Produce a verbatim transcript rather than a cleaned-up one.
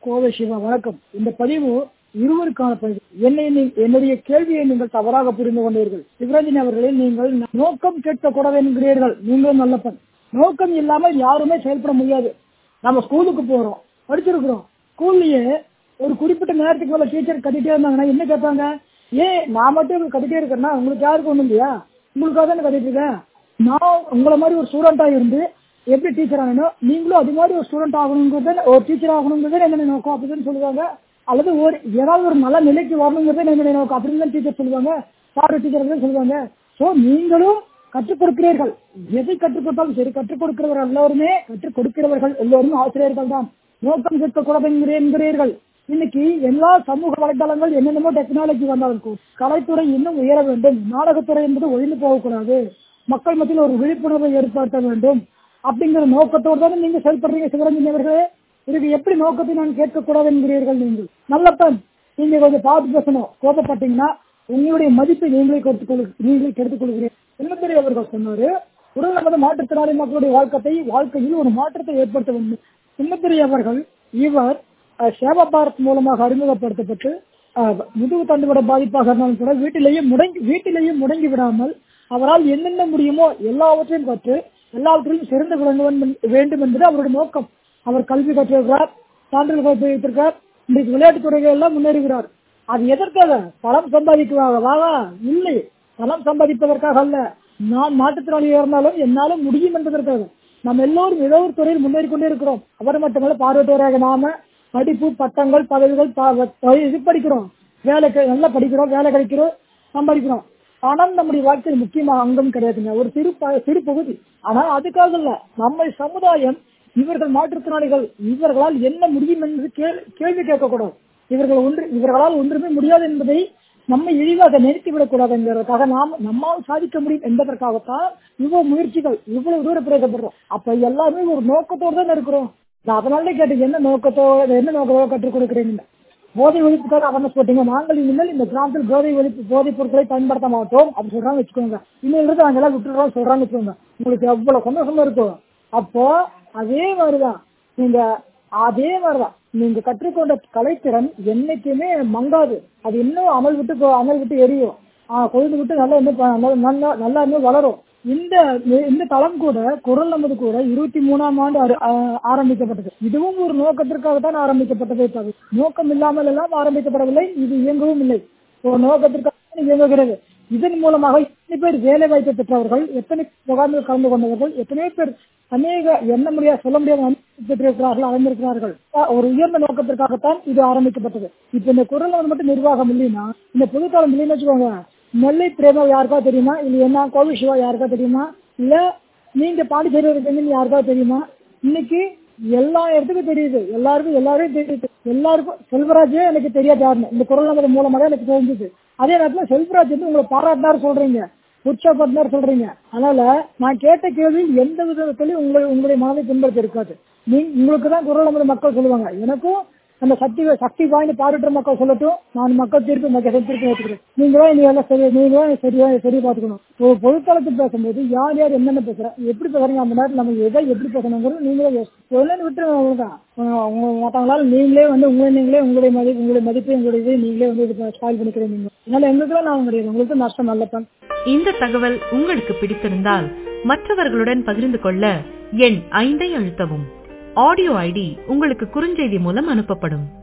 கோவை சிவா. வணக்கம். இந்த பதிவு இருவருக்கான பதிவு. என்னை என்னுடைய கேள்வியை நீங்கள் தவறாக புரிந்து கொண்டீர்கள். சிவரஞ்சனி அவர்களே, நீங்கள் நோக்கம் கேட்கக்கூடாது என்கிறீர்கள். நீங்களும் நல்ல பெண். நோக்கம் இல்லாமல் யாருமே செயல்பட முடியாது. நம்ம ஸ்கூலுக்கு போறோம், படிச்சிருக்கிறோம். ஸ்கூல்லயே ஒரு குறிப்பிட்ட நேரத்துக்கு மேல டீச்சர் கட்டிட்டே இருந்தாங்கன்னா என்ன கேட்பாங்க? ஏன் நான் மட்டும் கட்டிட்டே இருக்கேன்னா உங்களுக்கு யாருக்கு ஒண்ணும் இல்லையா? உங்களுக்காக தானே கட்டிட்டு இருக்கேன். நான் உங்களை மாதிரி ஒரு ஸ்டூடெண்டா இருந்து எப்படி டீச்சர் ஆகணும், நீங்களும் அது மாதிரி ஒரு ஸ்டூடெண்ட் ஆகணுங்கிறது, ஒரு டீச்சர் ஆகணுங்கிறது என்னென்ன நோக்கம் அப்படின்னு சொல்லுவாங்க. அல்லது ஒரு ஏதாவது ஒரு நல்ல நிலைக்கு வரணுங்கிறது என்னென்ன நோக்கம் அப்படின்னு தான் டீச்சர் சொல்லுவாங்க, சார் டீச்சர் சொல்லுவாங்க. ஸோ நீங்களும் கற்றுக் கொடுக்கிறீர்கள். எதை கற்றுக் கொடுத்தாலும் சரி, கற்றுக் கொடுக்கிறவர்கள் எல்லாருமே கற்றுக் கொடுக்கிறவர்கள் எல்லோருமே ஆசிரியர்கள் தான். நோக்கம் கேட்கக்கூடாது என்கிறீர்கள். இன்னைக்கு எல்லா சமூக வலைதளங்கள் என்னென்னமோ டெக்னாலஜி வந்தாலும் கலைத்துறை இன்னும் உயர வேண்டும், நாடகத்துறை என்பது ஒழிந்து போகக்கூடாது, மக்கள் மத்தியில் ஒரு விழிப்புணர்வை ஏற்படுத்த வேண்டும் அப்படிங்கிற நோக்கத்தோடு தானே நீங்க செயல்படுறீங்க சிவரஞ்சனி அவர்களே. இதுக்கு எப்படி நோக்கத்தை நான் கேட்கக்கூடாது என்கிறீர்கள்? நீங்கள் நல்ல பெண், நீங்க கொஞ்சம் பார்த்து பேசணும். கோபப்பட்டீங்கன்னா உங்களுடைய மதிப்பை நீங்களே கெடுத்துக்கொள் நீங்களே கெடுத்துக் கொள்கிறீர்கள். சின்னத்திரை அவர்கள் சொன்னாரு, உடல் நமது மாற்றுத்திறனாளி மக்களுடைய வாழ்க்கை வாழ்க்கையில் ஒரு மாற்றத்தை ஏற்படுத்த வேண்டும். சின்னத்திரை அவர்கள் இவர் சேவா பாரத் மூலமாக அறிமுகப்படுத்தப்பட்டு முதுகு தண்டுவிட பாதிப்பாக இருந்தாலும் கூட வீட்டிலேயே முடங்கி வீட்டிலேயே முடங்கி விடாமல் அவரால் என்னென்ன முடியுமோ எல்லாவற்றையும் கற்று எல்லாவற்றையும் சிறந்து விளங்க வேண்டும் என்பது அவருடைய நோக்கம். அவர் கல்வி கற்றிருக்கிறார், சான்றிதழ்கள் வைத்திருக்கிறார், இன்றைக்கு விளையாட்டுத் துறைகள் எல்லாம் முன்னேறுகிறார். அது எதற்காக? பணம் சம்பாதிக்குவாக இல்லை, பணம் சம்பாதிப்பதற்காக அல்ல. நான் மாற்றுத்திறனாளியாக இருந்தாலும் என்னாலும் முடியும் என்பதற்காக. நம்ம எல்லோரும் ஏதோ ஒரு துறையில் முன்னேறி கொண்டே இருக்கிறோம். அவர் மட்டுமல்ல, பார்வையற்றவராக நாம படிப்பு, பட்டங்கள், பதவிகள் இது படிக்கிறோம், வேலை நல்லா படிக்கிறோம், வேலை கிடைக்கிறோம், சம்பாதிக்கிறோம். பணம் நம்முடைய வாழ்க்கையில் முக்கியமாக அங்கம் கிடையாதுங்க, ஒரு சிறு சிறு பகுதி. ஆனா அதுக்காக இல்ல, நம்ம சமுதாயம் இவர்கள் மாற்றுத்திறனாளிகள் இவர்களால் என்ன முடியும் என்று கேள்வி கேட்கக்கூடாது. இவர்கள் ஒன்று இவர்களால் ஒன்றுமே முடியாது என்பதை நம்ம இழிவாக நிறுத்திவிடக் கூடாது என்பதற்காக நாம் நம்மால் சாதிக்க முடியும் என்பதற்காகத்தான் இவ்வளவு முயற்சிகள், இவ்வளவு தூரம் பிரயோகப்படுறோம். அப்ப எல்லாருமே ஒரு நோக்கத்தோடு தான் இருக்கிறோம். நான் அதனால கேட்டேன், என்ன நோக்கத்தோட என்ன நோக்கத்தோட கற்றுக் கொடுக்குறீங்க? போதை ஒழிப்புக்காக அவர்னஸ் போட்டீங்க. நாங்கள் இனிமேல் இந்த கிராமத்தில் போதை ஒழிப்பு போதைப் பொருட்களை பயன்படுத்த மாட்டோம் அப்படி சொல்றாங்க வச்சுக்கோங்க. இன்னும் நாங்க எல்லாம் விட்டுறோம் சொல்றாங்க வச்சுக்கோங்க. உங்களுக்கு எவ்வளவு சந்தோஷமா இருக்கும். அப்போ அதே மாதிரிதான் நீங்க அதே மாதிரிதான் நீங்க கற்றுக்கொண்ட கலைத்திறன் என்னைக்குமே மங்காது. அது இன்னும் அமல் விட்டு அமல் விட்டு எரியும், ஆஹ் கொழுந்து விட்டு நல்லா இன்னும் நல்லா நல்லா இன்னும் வளரும். இந்த இந்த தளம் கூட குரல் நமது கூட இருபத்தி மூணாம் ஆண்டு ஆரம்பிக்கப்பட்டது. இதுவும் ஒரு நோக்கத்திற்காகத்தான் ஆரம்பிக்கப்பட்டதே தவிர நோக்கம் இல்லாமல் எல்லாம் ஆரம்பிக்கப்படவில்லை. இது இயங்கவும் இல்லை, ஒரு நோக்கத்திற்காக இயங்குகிறது. இதன் மூலமாக எத்தனை பேர் வேலை வாய்ப்பை பெற்றவர்கள், எத்தனை முகாமில் கலந்து கொண்டவர்கள், எத்தனை பேர் அநேக எண்ண முடியாது சொல்ல முடியாத பெற்றிருக்கிறார்கள், அடைந்திருக்கிறார்கள். ஒரு உயர்ந்த நோக்கத்திற்காகத்தான் இது ஆரம்பிக்கப்பட்டது. இப்ப இந்த குரல் வந்து மட்டும் நிர்வாகம் இல்லைன்னா, இந்த பொதுக்காலம் இல்லைன்னு வச்சுக்கோங்க. நெல்லை பிரேமா யாருக்கா தெரியுமா? இல்ல என்ன கோவை சிவா யாருக்கா தெரியுமா? இல்ல நீங்க பாண்டிச்சேரி இருக்கீங்கன்னு யாருக்கா தெரியுமா? இன்னைக்கு எல்லா இடத்துக்கும் தெரியுது, எல்லாருக்கும் எல்லாரையும் தெரியுது. எல்லாருக்கும் செல்வராஜே எனக்கு தெரியாது யாருன்னு இந்த குரல் நம்பர் மூலமாக எனக்கு தெரிஞ்சது. அதே நேரத்தில் செல்வராஜ் வந்து உங்களை பாராட்டினார் சொல்றீங்க, உற்சாகப்படுத்தினார் சொல்றீங்க. அதனால நான் கேட்ட கேள்வியில் எந்த விதத்திலையும் உங்களை உங்களுடைய மனதை பின்பற்றி இருக்காது. நீ உங்களுக்கு தான் குரல் நம்பர் மக்கள் சொல்லுவாங்க. எனக்கும் அந்த சக்தி சக்தி வாய்ந்த பாராட்டுற மக்கள் சொல்லட்டும், நான் மக்கள் தீர்ப்பு மக்கள் தீர்ப்பு ஏற்றுக்கிறேன். நீங்களும் நீங்க எல்லாம் சரி நீங்களும் சரியா சரி பார்த்துக்கணும். ஒரு பொதுத்தளத்தில் பேசும்போது யார் யார் என்னென்ன பேசுறேன், எப்படி பேசுறீங்க, அந்த நேரத்தில் நம்ம எதை எப்படி பேசணுங்கிறது நீங்களே சொல்லு விட்டு தான் மற்றவங்களால நீங்களே வந்து உங்களை நீங்களே உங்களுடைய மதிப்பு உங்களுடைய மதிப்பு உங்களுடைய இதை நீங்களே வந்து இது ஸ்டாயில் பண்ணிக்கிறேன். நீங்க அதனால எங்களுக்குலாம் நான் கிடையாது, உங்களுக்கு நஷ்டம் நல்லதான். இந்த தகவல் உங்களுக்கு பிடித்திருந்தால் மற்றவர்களுடன் பகிர்ந்து கொள்ள எண் ஐந்தை அழுத்தவும். ஆடியோ ஐடி உங்களுக்கு குறுஞ்செய்தி மூலம் அனுப்பப்படும்.